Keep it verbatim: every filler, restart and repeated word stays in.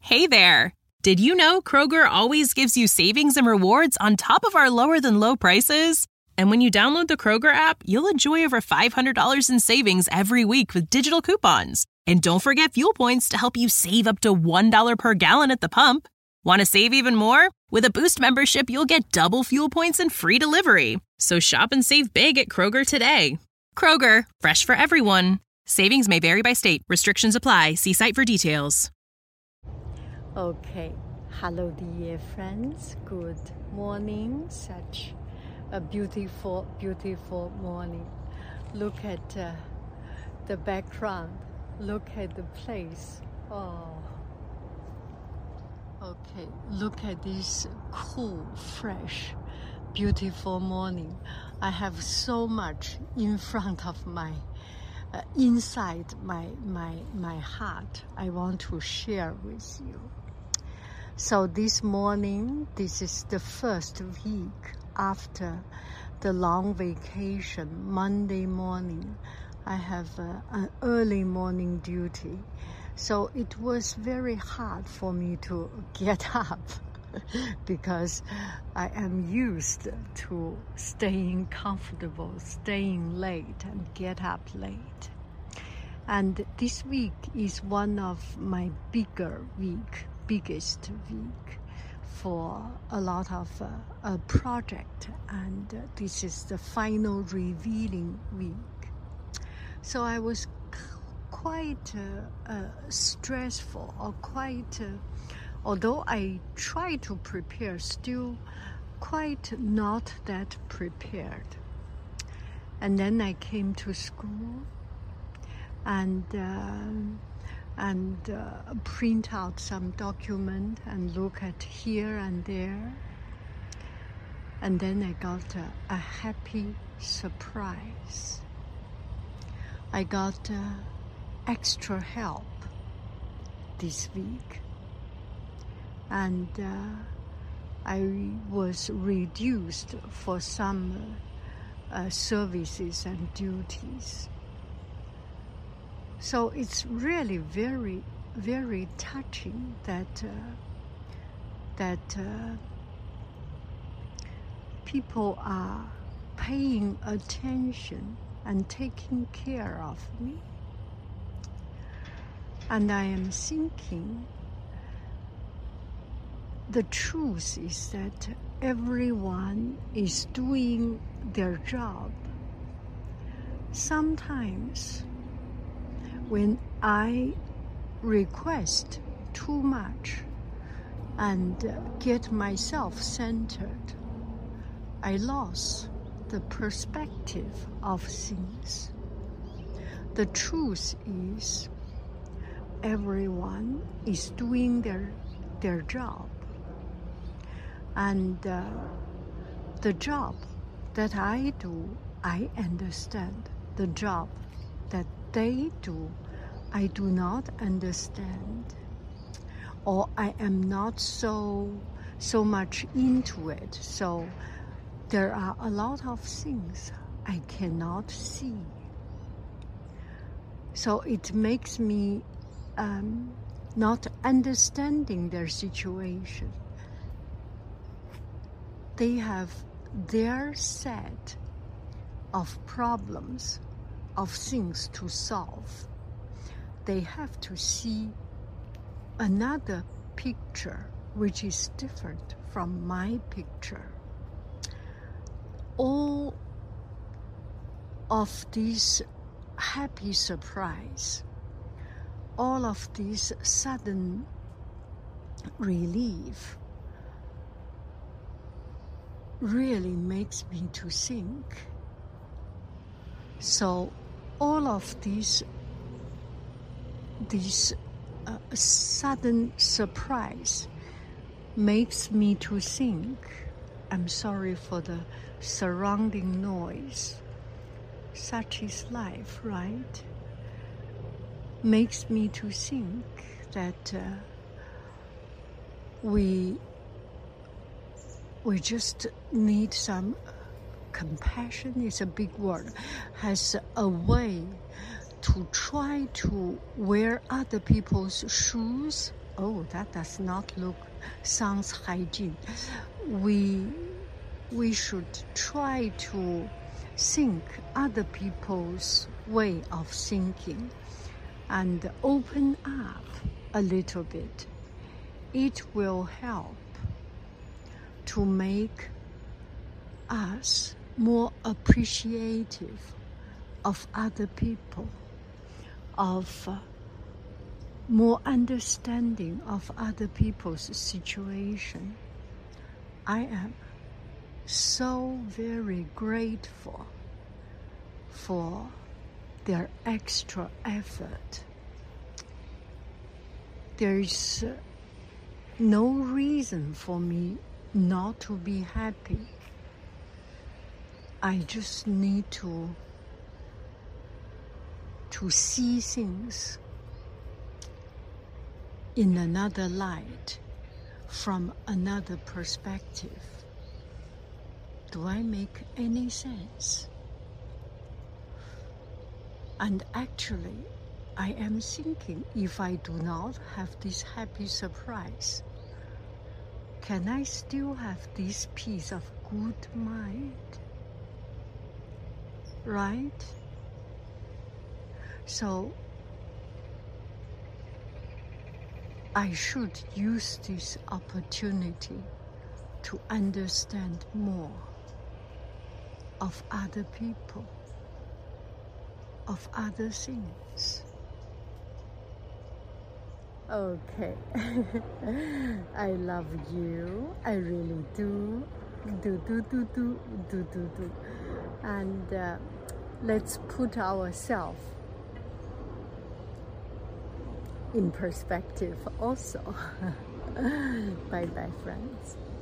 Hey there! Did you know Kroger always gives you savings and rewards on top of our lower-than-low prices? And when you download the Kroger app, you'll enjoy over five hundred dollars in savings every week with digital coupons. And don't forget fuel points to help you save up to one dollar per gallon at the pump. Want to save even more? With a Boost membership, you'll get double fuel points and free delivery. So shop and save big at Kroger today. Kroger, fresh for everyone. Savings may vary by state. Restrictions apply. See site for details. Okay, hello dear friends, good morning, such a beautiful, beautiful morning. Look at uh, the background, look at the place, oh. Okay, look at this cool, fresh, beautiful morning. I have so much in front of my, uh, inside my, my, my heart I want to share with you. So this morning, this is the first week after the long vacation. Monday morning, I have uh, an early morning duty. So it was very hard for me to get up because I am used to staying comfortable, staying late and get up late. And this week is one of my bigger week. biggest week for a lot of uh, a project, and uh, this is the final revealing week. So I was quite uh, uh, stressful, or quite, uh, although I tried to prepare, still quite not that prepared. And then I came to school and uh, and uh, print out some document and look at here and there. And then I got a, a happy surprise. I got uh, extra help this week. And uh, I was reduced for some uh, services and duties. So it's really very, very touching that uh, that uh, people are paying attention and taking care of me. And I am thinking, the truth is that everyone is doing their job. Sometimes when I request too much and get myself centered, I lost the perspective of things. The truth is, everyone is doing their, their job. And uh, the job that I do, I understand. The job that they do, I do not understand, or I am not so so much into it. So there are a lot of things I cannot see. So it makes me um, not understanding their situation. They have their set of problems, of things to solve. They have to see another picture which is different from my picture. All of these happy surprise, all of this sudden relief really makes me to think. So all of these this uh, sudden surprise makes me to think. I'm sorry for the surrounding noise. Such is life, right? Makes me to think that uh, we we just need some compassion, is a big word, has a way to try to wear other people's shoes oh, that does not look, sounds hygiene. We, we should try to think other people's way of thinking and open up a little bit. It will help to make us more appreciative of other people, of uh, more understanding of other people's situation. I am so very grateful for their extra effort. There is uh, no reason for me not to be happy. I just need to to see things in another light, from another perspective. Do I make any sense? And actually, I am thinking, if I do not have this happy surprise, can I still have this peace of good mind? Right? So, I should use this opportunity to understand more of other people, of other things. Okay. I love you. I really do. Do, do, do, do, do, do, do. And uh, let's put ourselves in perspective also. Bye-bye, friends.